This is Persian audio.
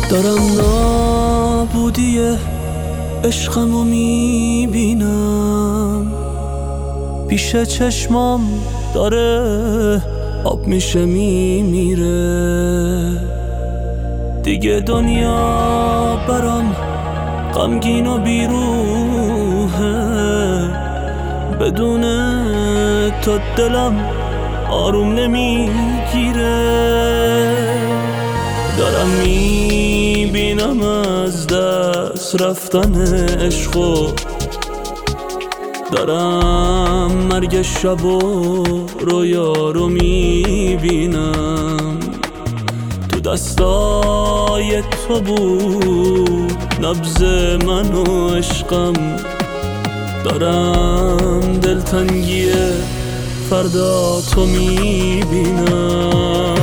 دارم نابودی عشقمو میبینم، پیش چشمام داره آب میشه میمیره. دیگه دنیا برام غمگین و بیروحه، بدون تو دلم آروم نمیگیره. دارم میبینم از دست رفتن عشقو، دارم مرگ شب و رویا رو میبینم. تو دستای تو بود نبض من و عشقم، دارم دلتنگی فردا تو میبینم.